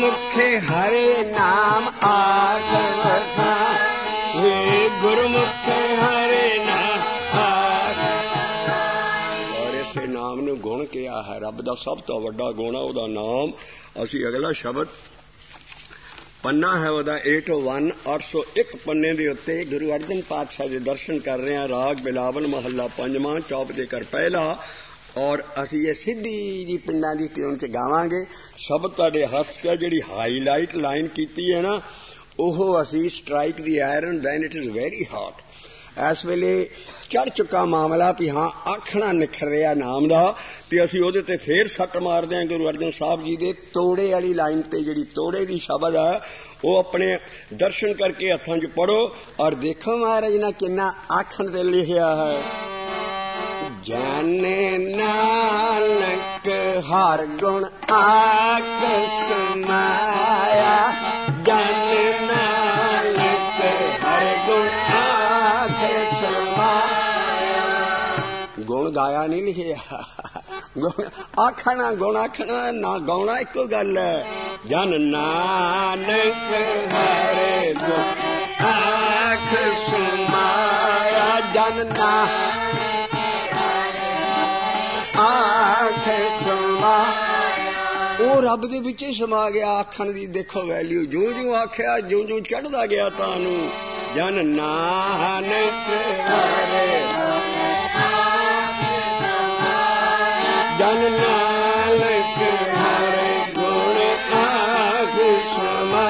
गुरमुखे हरे नाम आख वखा, वे गुरमुखे हरे नाम आख। और इसे नाम ने गुण किया है, रब का सब तो वड्डा गुण है उहदा नाम। असी अगला शब्द पन्ना है वह 801 801 पन्ने के उत्ते गुरु अर्जन पातशाह के दर्शन कर रहे हैं। राग बिलावल महला पंजवां चौप दे कर पहला। और असी ये सीधी जी पिंडा की ट्यून च गावांगे। शब्द तुहाडे हथ च जिहड़ी हाईलाइट लाइन कीती है ना, ओह असी strike the iron when it is very hot. इस वेले चढ़ चुका मामला भी हाँ आखना निखर रहा नाम का, तो असी उहदे ते फिर सट मारदे हैं गुरु अर्जन साहब जी दे तोड़े वाली लाइन ते। जिहड़ी तोड़े की शब्द है वो अपने दर्शन करके हथां च पढ़ो और देखो महाराज ने किन्ना आखण ते लिखिया है। जाने नानक हर गुण आख समाया, जाने नानक हर गुण आख समाया। गुण गाया नहीं लिखिया, गुण आखना गुण आखना ना गाउना एको गल है। जन नानक हर गुण आख समाया, जन नानक आख समा। वो रब दे विच समा गया आखण दी। देखो वैल्यू जो जो आख्या जो जो चढ़दा गया तानू। जन नानक हरे जन नानक हरे गुण आख समा।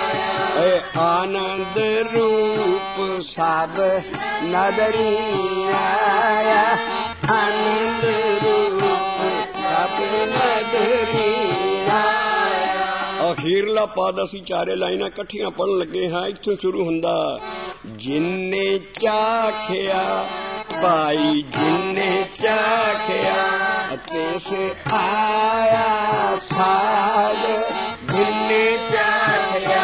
आनंद रूप सब नदरी आया, आनंद रूप सब नदरी आया। अखीरला पद असी चारे लाइना कट्ठियां पढ़न लगे हाँ। इत्थों शुरू हुंदा जिन्ने चाखिया भाई जिन्ने चाखिया अते से आया साध, जिन्ने चाखिया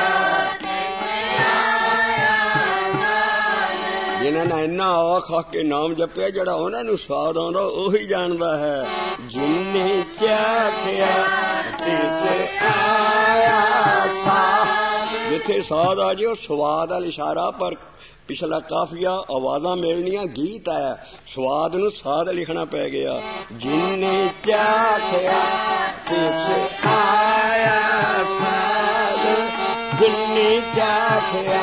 जिन्होंने इन्ना आख आख के नाम जपिया जड़ा उन्होंने स्वाद आंदा ओही जानदा है। जिन्ने चाखिया तिस आया साध, जिथे साध आ जाए स्वाद वाल इशारा पर पिछला काफिया आवाज़ा मिलनिया गीत है, स्वाद नूं साध लिखना पै गया। जिन्ने चाखिया तिस आया साध, जिन्ने चाखिया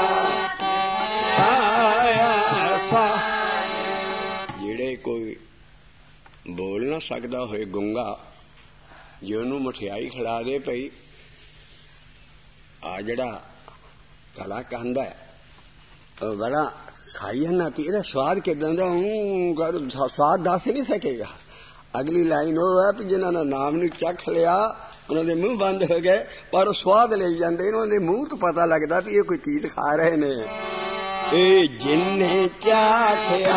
जेड़े कोई बोल ना सकदा होए गुंगा, जे उन्होंने मठियाई खिला दे पई आ जड़ा गला कहंदा है बड़ा खाई है ना, तो यदा स्वाद किदां दा स्वाद दस नहीं सकेगा। अगली लाइन वो है कि जिन्होंने नाम नूं चख लिया उन्होंने मुंह बंद हो गए, पर स्वाद ले जाते उन्होंने मुंह तो पता लगता भी ये कोई चीज खा रहे ने। ए जिन्ने चाखिया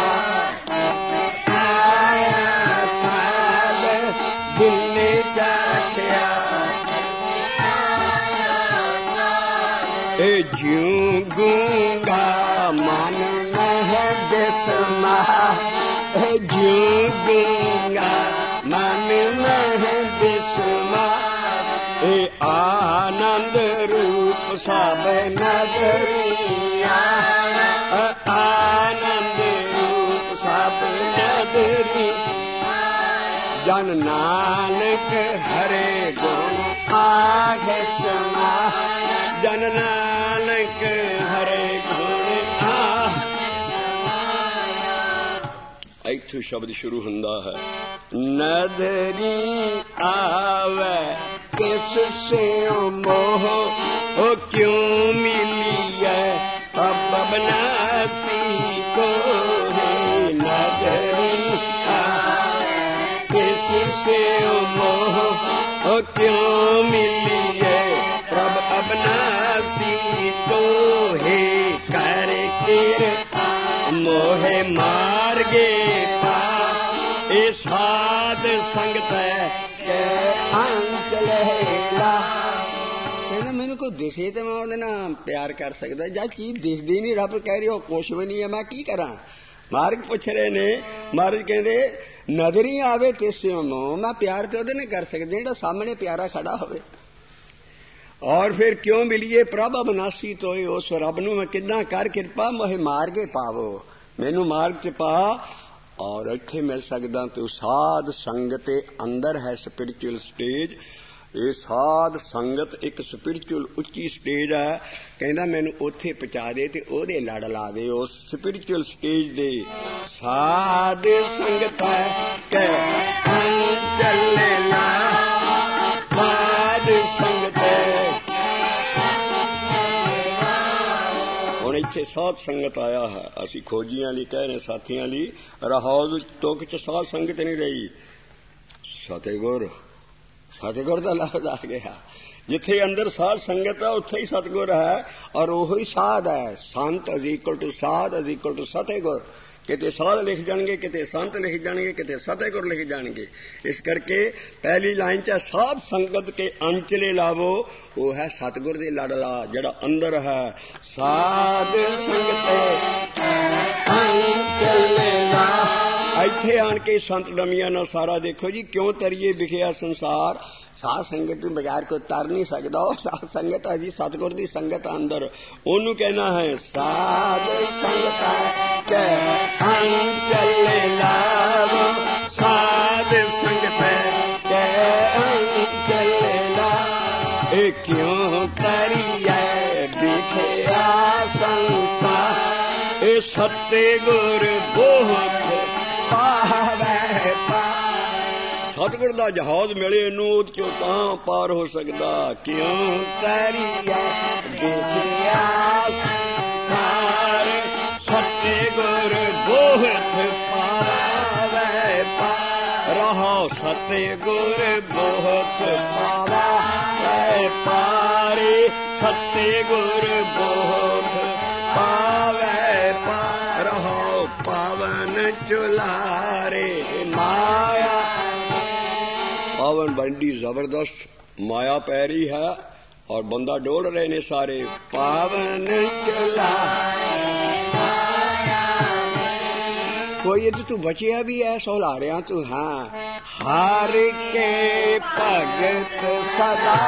आया साध, जिन्ने चाखिया ए ज्यों गूंगा मन में बिस्मा, ए ज्यों गूंगा मन में बिस्मा। ए आनंद रूप सब नगरिया, आनंद रूप सब नगरी। जन नानक हरे गुण आख समा, जन नानक हरे गुण आख। इत्थों शब्द शुरू हुंदा है। नदरी आवे किस से मोह, ओ क्यों मिली है अब बनासी को है। नदरी किस से मोह, ओ क्यों मिली है प्रभ अबनासी को है। कर कृपा मोहे मार्गे पा, ए साध संगत के अंचल हेला। कहना मैनू कोई दिखे तो मैं उहदे नाल प्यार कर सकदा, जा चीज दिखदी नहीं, रब कह रही हो कुछ भी नहीं है, मैं की करा। मार्ग पुछ रहे ने, महाराज कहंदे नजरी आवे तिस मोह, मैं प्यार तो उहदे नाल कर सकदी जिहड़ा सामने प्यारा खड़ा होवे। और फिर क्यों मिलीए प्रभ अविनाशी तोए, उस रब नूं मैं किदां कर किरपा मोहे मार्गे पावो, मैनू मार्ग च पा। और इत्थे मिल सकदा तू साध संगत अंदर है स्पिरिचुअल स्टेज। ये साध संगत एक स्पिरिचुअल उच्ची स्टेज है। कहंदा मैनू उत्थे पहुंचा दे ते ओहदे लड़ ला दे उस स्पिरिचुअल स्टेज दे। साध संगत कै चले ना, साध संगत हुण इत्थे साध संगत आया है। असीं खोजियां लई कह रहे साथियां लई राहौल टुक च साध संगत नहीं रही। सतगुर सतगुर का लफ्ज आ गया। जिथे अंदर साध संगत है उत्थे ही सतगुर है और ओही साध है। संत इज इक्वल टू साध इज इक्वल टू सतगुर। किते साध लिख जाएंगे, किते संत लिख जाएंगे, किते सतगुर लिख जाएंगे। इस करके पहली लाइन च साध संगत के अंचले लावो, वो है सतगुर दे लड़ला जड़ा अंदर है। साध संगत अंचले ला। इत्थे आन के संत डमिया ना सारा देखो जी क्यों तरिए विखिया संसार। साध संगत बगैर कोई तर नहीं सकता। साध संगत है जी सतगुर दी संगत अंदर। ओनू कहना है साध संगत के अंचले लावो, साध संगत के अंचले ला। ए क्यों तरिए विखिया संसार, ए सतगुर बहुत पावै पा। सतगुर दा जहाज मिले नूं ओद चों तां पार हो सकदा। क्यों करिए विखिया संसार, सतगुर बहुत पावै पा। रहो सतगुर बहुत पावै पारे, सतगुर बहुत पावै पा। रहो पावन चुलारे माया। पावन बंडी जबरदस्त माया पैरी है और बंदा डोल रहे ने सारे। पावन चला कोई यदि तू बचिया भी है सोलारिया तू। हाँ हार के भगत सदा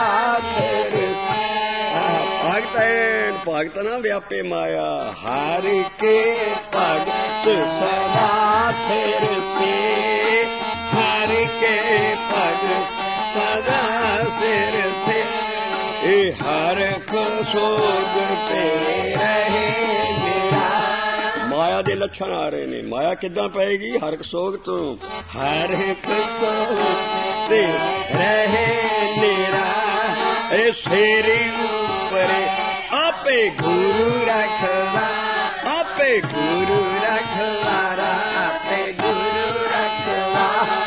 भगत ना व्यापे माया। हार के भगत सदा फिर से, हार के भगत सदा सिर थे। ए हर सोग पे रहे मेरा। माया दे लक्षण आ रहे ने। माया किदां पेगी? हर सोग तो हर सोग ते रहे मेरा। ए सिर ऊपर आपे गुरु रखवा, आपे गुरु रखवारा, आपे गुरु रखवा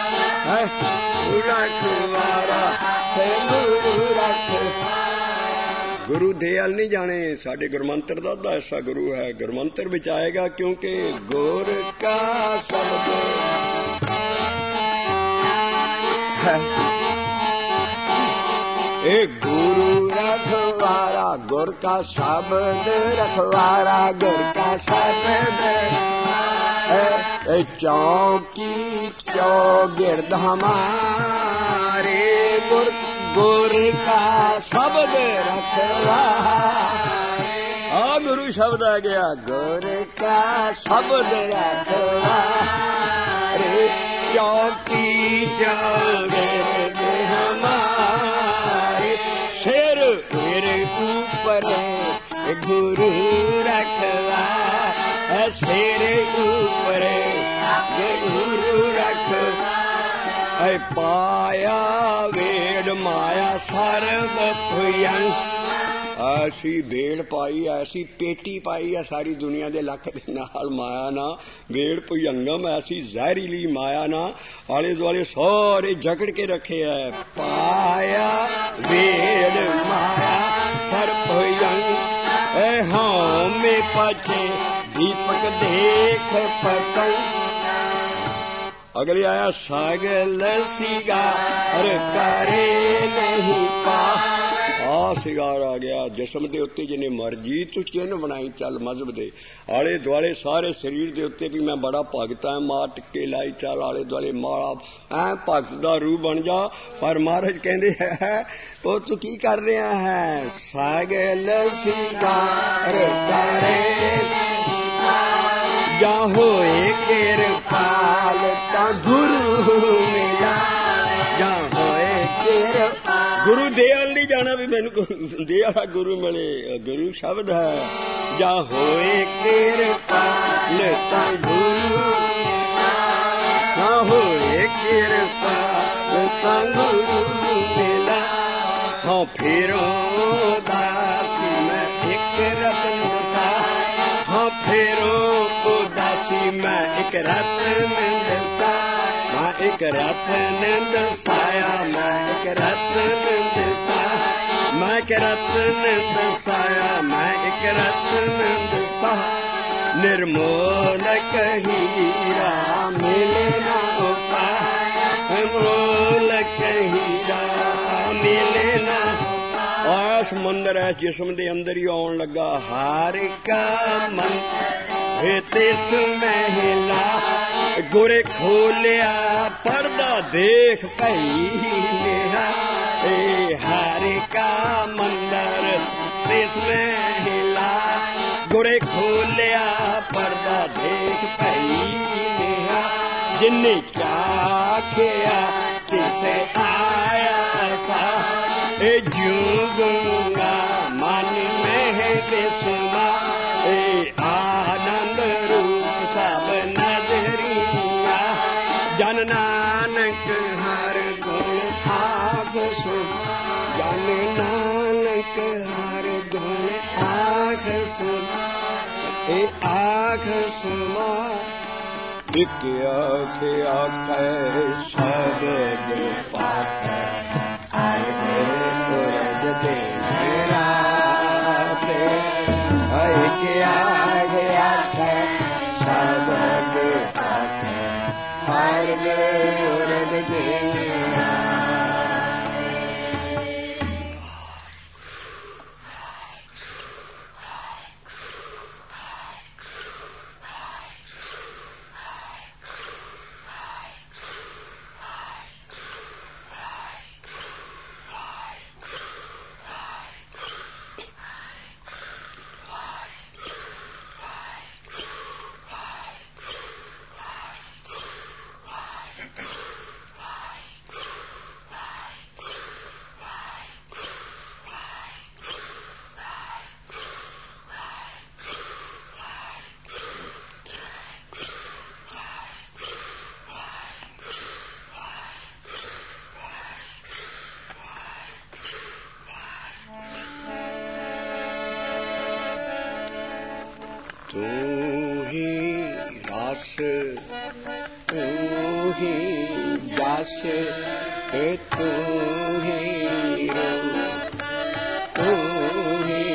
रखवारा, गुरु रखवा। गुरु दयाल नहीं जाने। साडे गुरमंत्र दा ऐसा गुरु है। गुरमंत्र विच आएगा क्योंकि गुर का शब्द एक गुरु रखवारा, गुर का शब्द रखवारा, गुर का शब्द। चौकी चौगिर्द हमारे गुर, गुर का शब्द रखवारा। गुरु शब्द आ गया। गुर का शब्द रखवारे, चौकी चौगिर्द हमारे। सिर मेरे ऊपर गुरु रखवा, सिर ऊपर गुरु रखवा। पाया वेड़ माया सर्व भुयं। ऐसी भेड़ पाई, ऐसी पेटी पाई है सारी दुनिया दे लख दे नाल माया ना। भेड़ भुयंगम ऐसी जहरीली माया ना आले दुआले सारे जकड़ के रखे है। पाया वेड़ माया सर्व भुयंग। हाँ में पछे दीपक देख पतंग। अगले आया सागल सिगार करे नहीं पा। सिगार आ गया जिसम दे उत्ते जिन्हें मर्जी तू चिन्ह बनाई चल मजहब दे आले दुआले सारे शरीर दे उत्ते भी मैं बड़ा भगत है। मार टिक्के लाई चल आले दुआले माड़ा ऐ भगत दा रूह बन जा। पर महाराज कहंदे है ਉਹ ਤੂੰ ਕੀ ਕਰ ਰਿਹਾ ਹੈ? ਸਗਲ ਸਿਗਾਰ ਕਰੇ ਜਾਂ ਹੋਏ ਕਿਰਪਾਲ ਤਾਂ ਗੁਰੂ ਮਿਲਾ, ਜਾਂ ਹੋਏ ਕਿਰਪਾਲ। ਗੁਰੂ ਦੇ ਵੱਲ ਨਹੀਂ ਜਾਣਾ ਵੀ ਮੈਨੂੰ ਦੇ ਵਾਲਾ ਗੁਰੂ ਮਿਲੇ, ਗੁਰੂ ਸ਼ਬਦ ਹੈ। ਜਾਂ ਹੋਏ ਕਿਰਪਾਲ ਤਾਂ ਗੁਰੂ, ਜਾਂ ਹੋਏ ਕਿਰਪਾਲ ਤਾਂ ਗੁਰੂ ਮਿਲਾ। ਹਾਂ ਫੇਰੋ ਦਾਸੀ ਮੈਂ ਇੱਕ ਰਤਨ ਦਸਾ, ਹਾਂ ਫੇਰੋ ਉਦਾਸੀ ਮੈਂ ਇੱਕ ਰਤਨ ਦਸਾ। ਮੈਂ ਇੱਕ ਰਤਨ ਦਸਾਇਆ, ਮੈਂ ਇੱਕ ਰਤਨ ਦਸਾ, ਮੈਂ ਇੱਕ ਰਤਨ ਦਸਾਇਆ, ਮੈਂ ਇੱਕ ਰਤਨ ਦਸਾ। ਨਿਰਮੋਲਕ ਹੀਰਾ ਮਿਲੇ ਨਾ ਉਪਾਏ, ਨਿਰਮੋਲਕ ਹੀਰਾ ਮਿਲੇ ਨਾ। ਆ ਸਮੁੰਦਰ ਹੈ ਜਿਸਮ ਦੇ ਅੰਦਰ ਹੀ ਆਉਣ ਲੱਗਾ। ਹਰ ਕਾ ਮਨ ਤਿਸ ਮਹਿਲਾ, ਗੁਰੇ ਖੋਲਿਆ ਪਰਦਾ ਦੇਖ ਭਈ ਮੇਰਾ। ਏ ਹਰ ਕਾ ਮੰਦਰ ਤਿਸ ਮਹਿਲਾ, ਗੁਰੇ ਖੋਲਿਆ ਪਰਦਾ ਦੇਖ ਭਈ ਮੇਰਾ। ਜਿਨੇ ਕਿਆ ਖਿਆ ਤਿਸੇ ਆਇਆ ਸਾ, ਏ ਜਿਉ ਗੰਗਾ ਮਨ ਮਹਿ ਬਿਸਮਾ। ਏ ਆਨੰਦ ਰੂਪ ਸਭ ਨਜ਼ਰੀਆ, ਜਨ ਨਾਨਕ ਹਰ ਗੁਣ ਆਖ ਸੁਣ, ਜਨ ਨਾਨਕ ਹਰ ਗੁਣ ਆਖ ਸੁਣ। ਏ ਆਖ ਸੁਮਾ ਇਕ ਆਖ ਆਖੈ ਸ਼ਬਦ ਪਾਖੈ, ਹਰ ਦੇ ਪੁਰਜ ਦੇ ਰਾਤੇ। ਇਕ ਆਖ ਆਖੈ ਸ਼ਬਦ ਪਾਖੈ, ਹਰ ਦੇ ਪੁਰਜ ਦੇ ਤੂੰ ਹੀ ਰਸ, ਤੂੰ ਹੀ ਜਸ, ਤੂੰ ਹੀ ਰੂਪ, ਤੂੰ ਹੀ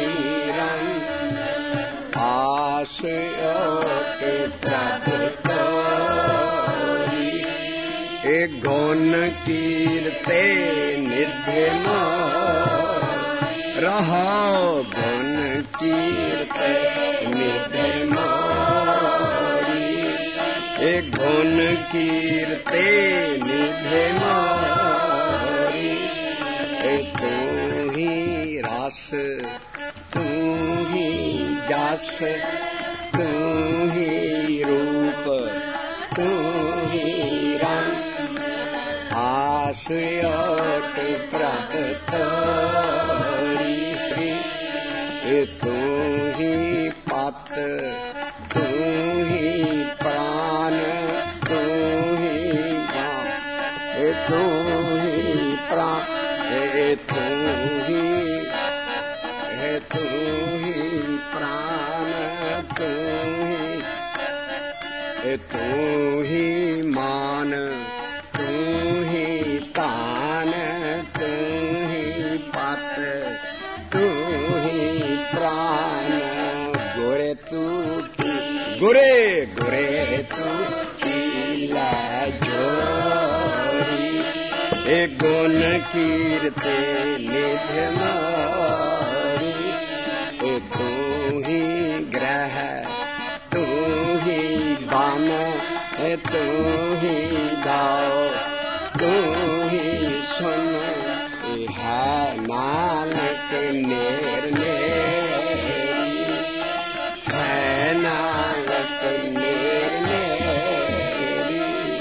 ਰੰਗ। ਆਸ ਓਟ ਪ੍ਰਭ ਤੋਰੀ, ਏ ਗੁਣ ਕੀਰਤੇ ਨਿਧਿ ਮੋਹ। ਰਹਾਉ ਗੁਣ ਕੀਰਤੇ ਨਿਧਿ ਮੋਰੀ, ਏ ਗੁਣ ਕੀਰਤੇ ਨਿਧਿ ਮੋਰੀ। ਏ ਤੂੰ ਹੀ ਰਸ, ਤੂੰ ਹੀ ਜਸ, ਤੂੰ ਹੀ ਰੂਪ, ਤੂੰ ਹੀ ਰੰਗ। ਆਸ ਓਟ ਪ੍ਰਭ ਤੋਰੀ, ਏ ਤੂੰ ਹੀ ਪਤ, ਤੂੰ ਹੀ ਪ੍ਰਾਨ, ਤੂੰ ਹੀ ਬਾਣ। ਏ ਤੂੰ ਹੀ ਪ੍ਰਾਨ, ਏ ਤੂੰ ਹੀ, ਏ ਤੂੰ ਹੀ ਪ੍ਰਾਨ, ਤੂੰ ਹੀ, ਏ ਤੂੰ ਹੀ ਮਾਨ, ਤੂੰ ਹੀ ਧਾਨ, ਤੂੰ ਹੀ ਪਤ, ਤੂੰ ਹੀ ਪ੍ਰਾਨ। ਗੁਰੇ ਤੂੰ ਕੀ, ਗੁਰੇ ਗੁਰੇ ਤੂੰ ਕੀ ਲੈ ਜੋਰੀ। ਏ ਗੁਣ ਕੀਰਤੇ ਨਿਧਿ ਮੋਰੀ, ਏ ਤੂੰ ਹੀ ਗ੍ਰਹਿ, ਤੂੰ ਹੀ ਬਨ, ਏ ਤੂੰ ਹੀ ਗਾਓ, ਤੂੰ ਹੀ ਸੁਨ। ਏ ਹੈ ਨਾਨਕ ਨੇਰ ਨੇਰੀ, ਹੈ ਨਾਨਕ ਨੇਰ ਨੇਰੀ।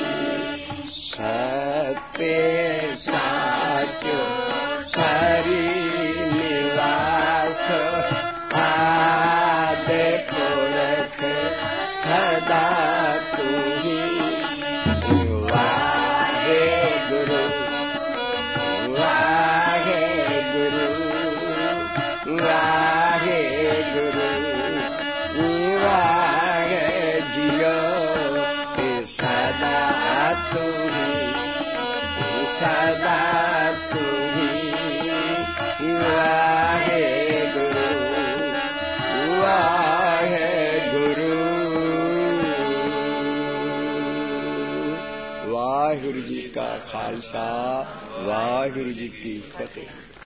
ਸਤੇ ਸਾਚੋ ਸਰੀ ਨਿਵਾਸ, ਆਦਿ ਪੁਰਖ ਸਦਾ ਤੁਹੀ। ਵਾਹਿਗੁਰੂ ਵਾਹਿਗੁਰੂ ਵਾਹਿਗੁਰੂ ਵਾਹਿ ਜੀਓ, ਸਦਾ ਤੁਹੀ ਸਦਾ ਤੁਹੀ। ਵਾਹਿਗੁਰੂ ਵਾਹਿਗੁਰੂ। ਵਾਹਿਗੁਰੂ ਜੀ ਕਾ ਖਾਲਸਾ, ਵਾਹਿਗੁਰੂ ਜੀ ਕੀ ਫਤਿਹ।